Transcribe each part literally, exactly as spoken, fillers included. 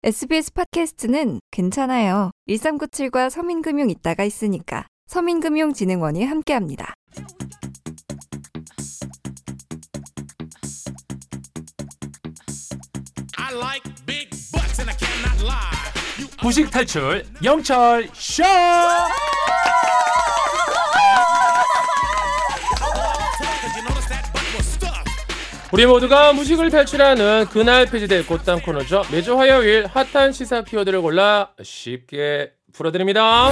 에스비에스 팟캐스트는 괜찮아요. 일삼구칠과 서민금융 있다가 있으니까. 서민금융진흥원이 함께합니다. 부식 탈출 영철 쇼. 우리 모두가 무식을 탈출하는 그날 폐지될 꽃담 코너죠. 매주 화요일 핫한 시사 키워드를 골라 쉽게 풀어드립니다.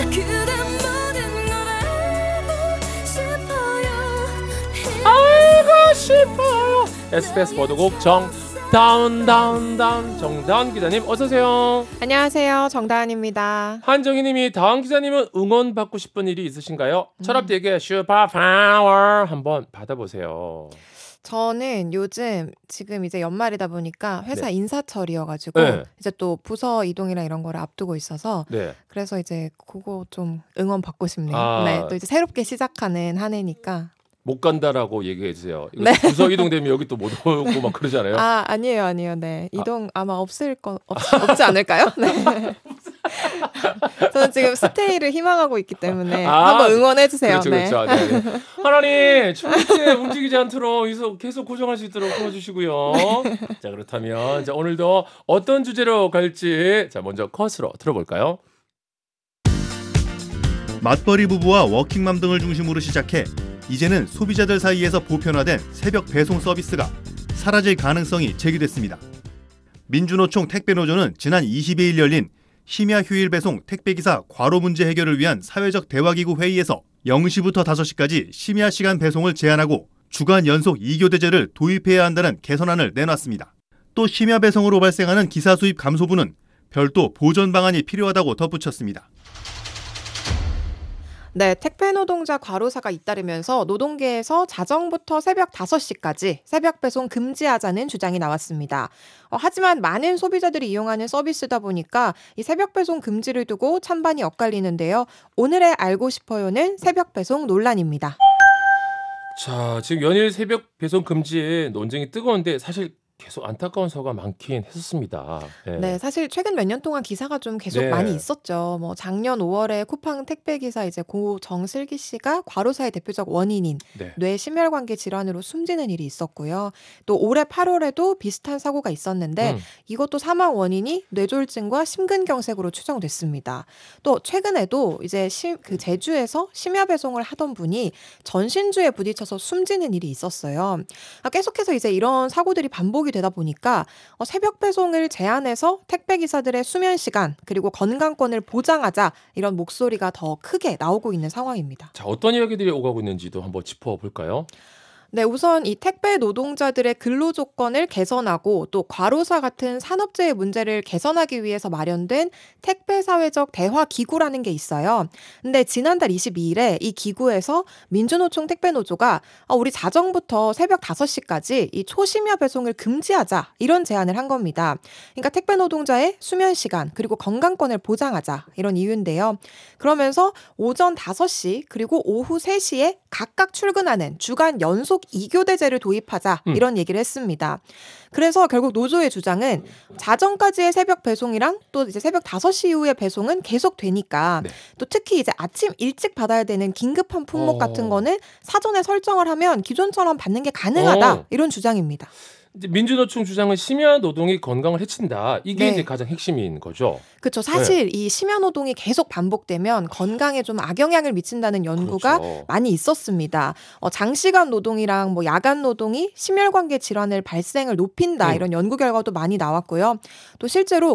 알고 싶어요. 에스비에스 보도국 정 다운 다운 다운 정다운 기자님 어서 오세요. 안녕하세요. 정다운입니다. 한정희님이 다운 기자님은 응원 받고 싶은 일이 있으신가요? 음. 철업되게 슈퍼파워 한번 받아보세요. 저는 요즘 지금 이제 연말이다 보니까 회사 네. 인사철이어가지고 네. 이제 또 부서 이동이랑 이런 거를 앞두고 있어서 네. 그래서 이제 그거 좀 응원 받고 싶네요. 아. 네, 또 이제 새롭게 시작하는 한 해니까. 못 간다라고 얘기해 주세요. 이거 네. 부서 이동되면 여기 또 못 오고 막 그러잖아요. 아 아니에요, 아니에요. 네, 이동 아. 아마 없을 거 없, 없지 않을까요? 네. 저는 지금 스테이를 희망하고 있기 때문에 아, 한번 응원해 주세요. 그렇죠, 네. 그렇죠. 네, 네. 하나님 추울 때 움직이지 않도록 계속 계속 고정할 수 있도록 도와주시고요. 자 그렇다면 자 오늘도 어떤 주제로 갈지 자 먼저 컷으로 들어볼까요? 맞벌이 부부와 워킹맘 등을 중심으로 시작해 이제는 소비자들 사이에서 보편화된 새벽 배송 서비스가 사라질 가능성이 제기됐습니다. 민주노총 택배노조는 지난 이십이일 열린 심야 휴일 배송 택배기사 과로 문제 해결을 위한 사회적 대화기구 회의에서 영 시부터 다섯 시까지 심야 시간 배송을 제한하고 주간 연속 이 교대제를 도입해야 한다는 개선안을 내놨습니다. 또 심야 배송으로 발생하는 기사 수입 감소분은 별도 보전 방안이 필요하다고 덧붙였습니다. 네, 택배 노동자 과로사가 잇따르면서 노동계에서 자정부터 새벽 다섯 시까지 새벽 배송 금지하자는 주장이 나왔습니다. 어, 하지만 많은 소비자들이 이용하는 서비스다 보니까 이 새벽 배송 금지를 두고 찬반이 엇갈리는데요. 오늘의 알고 싶어요는 새벽 배송 논란입니다. 자, 지금 연일 새벽 배송 금지에 논쟁이 뜨거운데 사실 계속 안타까운 사고가 많긴 했었습니다. 네. 네, 사실 최근 몇 년 동안 기사가 좀 계속 네. 많이 있었죠. 뭐 작년 오월에 쿠팡 택배 기사 이제 고 정슬기 씨가 과로사의 대표적 원인인 네. 뇌 심혈관계 질환으로 숨지는 일이 있었고요. 또 올해 팔월에도 비슷한 사고가 있었는데 음. 이것도 사망 원인이 뇌졸중과 심근경색으로 추정됐습니다. 또 최근에도 이제 시, 그 제주에서 심야 배송을 하던 분이 전신주에 부딪혀서 숨지는 일이 있었어요. 아, 계속해서 이제 이런 사고들이 반복이 되다 보니까 어, 새벽 배송을 제한해서 택배 기사들의 수면 시간 그리고 건강권을 보장하자 이런 목소리가 더 크게 나오고 있는 상황입니다. 자, 어떤 이야기들이 오가고 있는지도 한번 짚어볼까요? 네, 우선 이 택배 노동자들의 근로 조건을 개선하고 또 과로사 같은 산업재해 문제를 개선하기 위해서 마련된 택배 사회적 대화 기구라는 게 있어요. 근데 지난달 이십이일에 이 기구에서 민주노총 택배노조가 어, 우리 자정부터 새벽 다섯 시까지 이 초심야 배송을 금지하자 이런 제안을 한 겁니다. 그러니까 택배 노동자의 수면 시간 그리고 건강권을 보장하자 이런 이유인데요. 그러면서 오전 다섯 시 그리고 오후 세 시에 각각 출근하는 주간 연속 이 교대제를 도입하자 음. 이런 얘기를 했습니다. 그래서 결국 노조의 주장은 자정까지의 새벽 배송이랑 또 이제 새벽 다섯 시 이후의 배송은 계속 되니까 네. 또 특히 이제 아침 일찍 받아야 되는 긴급한 품목 어. 같은 거는 사전에 설정을 하면 기존처럼 받는 게 가능하다 어. 이런 주장입니다. 이제 민주노총 주장은 심야 노동이 건강을 해친다. 이게 네. 이제 가장 핵심인 거죠. 그렇죠. 사실 이 심야 노동이 계속 반복되면 건강에 좀 악영향을 미친다는 연구가 그렇죠. 많이 있었습니다. 어, 장시간 노동이랑 뭐 야간 노동이 심혈관계 질환을 발생을 높인다 음. 이런 연구 결과도 많이 나왔고요. 또 실제로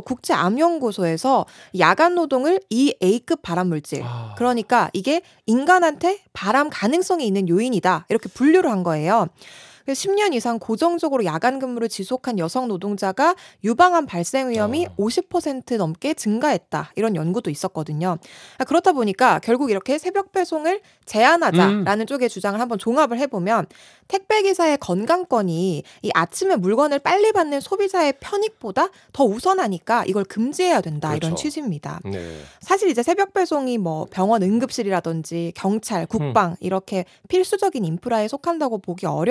국제암연구소에서 야간 노동을 이 에이급 발암물질 아. 그러니까 이게 인간한테 발암 가능성이 있는 요인이다 이렇게 분류를 한 거예요. 십 년 이상 고정적으로 야간 근무를 지속한 여성 노동자가 유방암 발생 위험이 어. 오십 퍼센트 넘게 증가했다. 이런 연구도 있었거든요. 그렇다 보니까 결국 이렇게 새벽 배송을 제한하자라는 음. 쪽의 주장을 한번 종합을 해보면 택배기사의 건강권이 이 아침에 물건을 빨리 받는 소비자의 편익보다 더 우선하니까 이걸 금지해야 된다. 그렇죠. 이런 취지입니다. 네. 사실 이제 새벽 배송이 뭐 병원 응급실이라든지 경찰, 국방 이렇게 필수적인 인프라에 속한다고 보기 어려워서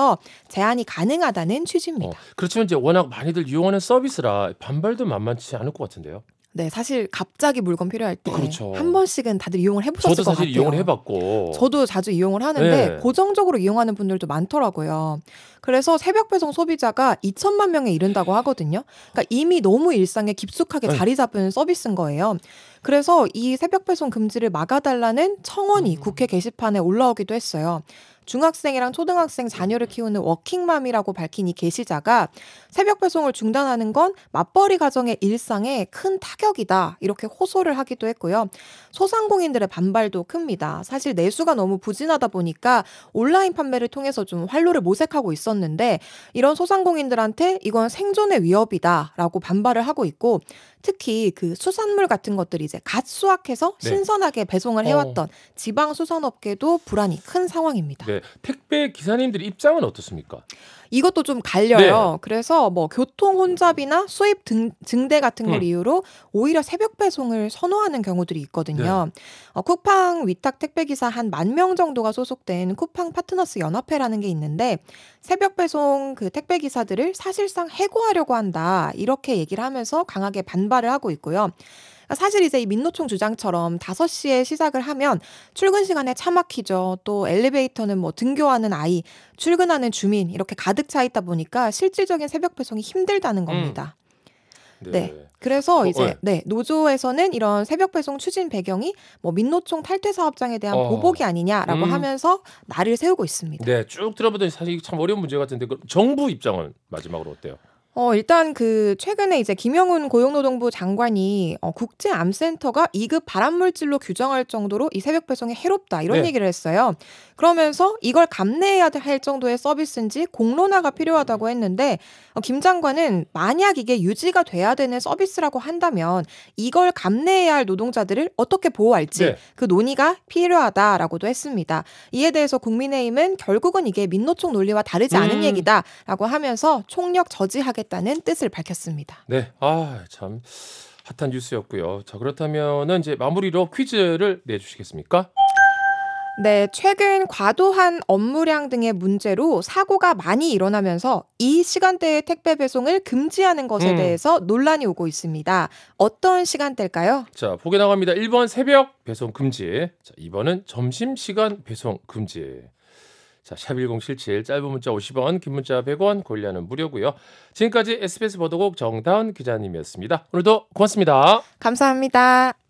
있어서 제한이 가능하다는 취지입니다. 어, 그렇지만 이제 워낙 많이들 이용하는 서비스라 반발도 만만치 않을 것 같은데요. 네, 사실 갑자기 물건 필요할 때 한 그렇죠. 번씩은 다들 이용을 해보셨을 저도 것 사실 같아요. 이용을 해봤고. 저도 자주 이용을 하는데 네. 고정적으로 이용하는 분들도 많더라고요. 그래서 새벽 배송 소비자가 이천만 명에 이른다고 하거든요. 그러니까 이미 너무 일상에 깊숙하게 네. 자리 잡은 서비스인 거예요. 그래서 이 새벽 배송 금지를 막아달라는 청원이 음. 국회 게시판에 올라오기도 했어요. 중학생이랑 초등학생 자녀를 키우는 워킹맘이라고 밝힌 이 게시자가 새벽 배송을 중단하는 건 맞벌이 가정의 일상에 큰 타격이다 이렇게 호소를 하기도 했고요. 소상공인들의 반발도 큽니다. 사실 내수가 너무 부진하다 보니까 온라인 판매를 통해서 좀 활로를 모색하고 있었는데 이런 소상공인들한테 이건 생존의 위협이다라고 반발을 하고 있고 특히 그 수산물 같은 것들이 이제 갓 수확해서 네. 신선하게 배송을 해왔던 지방 수산업계도 불안이 큰 상황입니다. 네, 택배 기사님들 입장은 어떻습니까? 이것도 좀 갈려요. 네. 그래서 뭐 교통 혼잡이나 수입 등, 증대 같은 걸 음. 이유로 오히려 새벽 배송을 선호하는 경우들이 있거든요. 네. 어, 쿠팡 위탁 택배 기사 한 만 명 정도가 소속된 쿠팡 파트너스 연합회라는 게 있는데 새벽 배송 그 택배 기사들을 사실상 해고하려고 한다 이렇게 얘기를 하면서 강하게 반발을 하고 있고요. 사실 이제 이 민노총 주장처럼 다섯 시에 시작을 하면 출근 시간에 차 막히죠. 또 엘리베이터는 뭐 등교하는 아이, 출근하는 주민 이렇게 가득 차 있다 보니까 실질적인 새벽 배송이 힘들다는 겁니다. 네. 네. 그래서 어, 이제 네. 네, 노조에서는 이런 새벽 배송 추진 배경이 뭐 민노총 탈퇴 사업장에 대한 어. 보복이 아니냐라고 음. 하면서 날을 세우고 있습니다. 네, 쭉 들어보더니 사실 참 어려운 문제 같은데 그럼 정부 입장은 마지막으로 어때요? 어, 일단 그 최근에 이제 김영훈 고용노동부 장관이 어, 국제암센터가 이 급 발암물질로 규정할 정도로 이 새벽 배송이 해롭다 이런 네. 얘기를 했어요. 그러면서 이걸 감내해야 할 정도의 서비스인지 공론화가 필요하다고 했는데 어, 김 장관은 만약 이게 유지가 돼야 되는 서비스라고 한다면 이걸 감내해야 할 노동자들을 어떻게 보호할지 네. 그 논의가 필요하다라고도 했습니다. 이에 대해서 국민의힘은 결국은 이게 민노총 논리와 다르지 않은 음. 얘기다라고 하면서 총력 저지하겠다는 뜻을 밝혔습니다. 네, 아 참 핫한 뉴스였고요. 자 그렇다면은 이제 마무리로 퀴즈를 내주시겠습니까? 네, 최근 과도한 업무량 등의 문제로 사고가 많이 일어나면서 이 시간대의 택배 배송을 금지하는 것에 음. 대해서 논란이 오고 있습니다. 어떤 시간대일까요? 자 보게 나갑니다. 일 번 새벽 배송 금지. 자 이 번은 점심시간 배송 금지. 자, 샵 일공칠칠 짧은 문자 오십 원, 긴 문자 백 원, 고일라는 무료고요. 지금까지 에스비에스 보도국 정다은 기자님이었습니다. 오늘도 고맙습니다. 감사합니다.